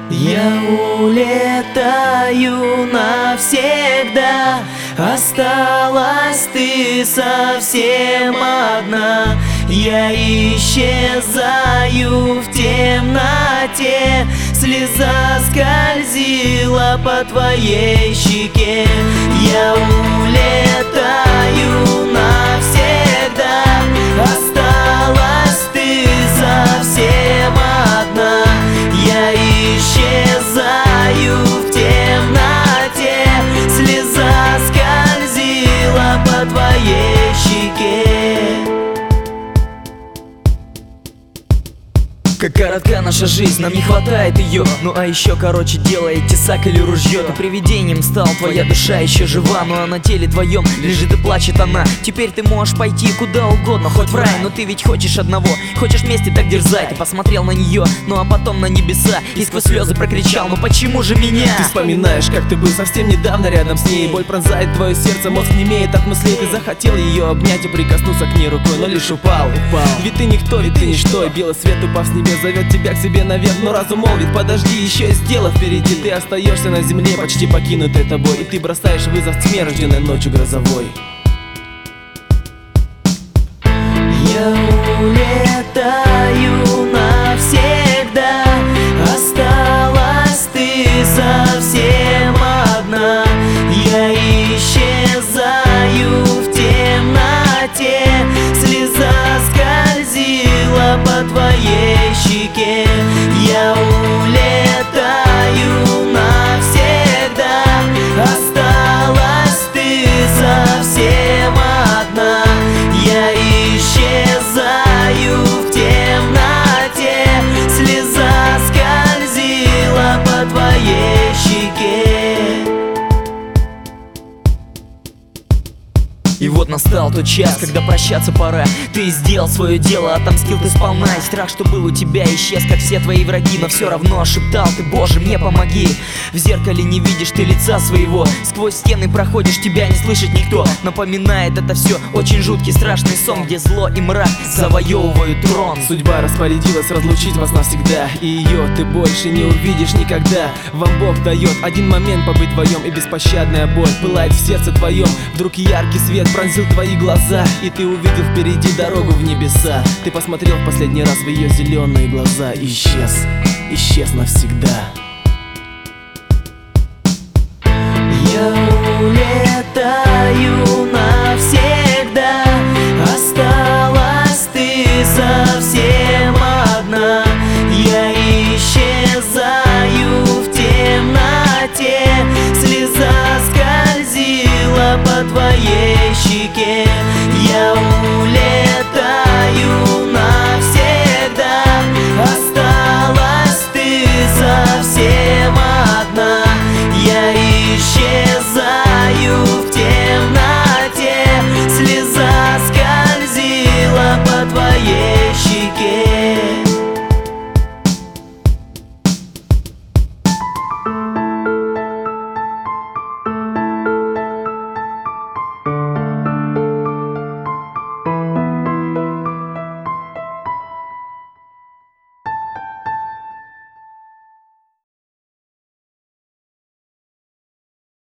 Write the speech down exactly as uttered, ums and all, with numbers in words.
Я улетаю навсегда, осталась ты совсем одна. Я исчезаю в темноте, слеза скользила по твоей щеке. Я улетаю навсегда, осталась ты совсем одна. Я исчезаю в темноте, слеза скользила по твоей щеке. Как коротка наша жизнь, нам не хватает ее. Ну а еще короче делает тесак или ружье. Ты привидением стал, твоя душа еще жива, но а на теле твоем лежит и плачет она. Теперь ты можешь пойти куда угодно, хоть в рай, но ты ведь хочешь одного, хочешь вместе, так дерзай. Ты посмотрел на нее, ну а потом на небеса и сквозь слезы прокричал: ну почему же меня? Ты вспоминаешь, как ты был совсем недавно рядом с ней. Боль пронзает твое сердце, мозг не имеет от мыслей. Ты захотел ее обнять и прикоснуться к ней рукой, но лишь упал, упал. Ведь ты никто, ведь ты ничто, и белый свет, упав с небес, зовет тебя к себе наверх, но разум молвит: подожди, еще есть дело впереди. Ты остаешься на земле, почти покинутой тобой, и ты бросаешь вызов тьме, рожденной ночью грозовой. Я улетаю навсегда, осталась ты совсем одна. Я исчезаю в темноте, слеза скользила по твоей щеке. Я улетаю навсегда, осталась ты совсем одна. Я исчезаю в темноте, слеза скользила по твоей щеке. И вот настал тот час, когда прощаться пора. Ты сделал свое дело, отомстил ты сполна. И страх, что был у тебя, исчез, как все твои враги. Но все равно шептал ты: Боже, мне помоги. В зеркале не видишь ты лица своего, сквозь стены проходишь, тебя не слышит никто. Напоминает это все очень жуткий, страшный сон, где зло и мрак завоевывают трон. Судьба распорядилась разлучить вас навсегда, и ее ты больше не увидишь никогда. Вам Бог дает один момент побыть вдвоем, и беспощадная боль пылает в сердце твоем. Вдруг яркий свет пронзил твои глаза, и ты увидел впереди дорогу в небеса. Ты посмотрел в последний раз в ее зеленые глаза и исчез, исчез навсегда. Я улетаю навсегда, осталась ты совсем одна. Я исчезаю в темноте, слеза скользила по твоей щеке. Я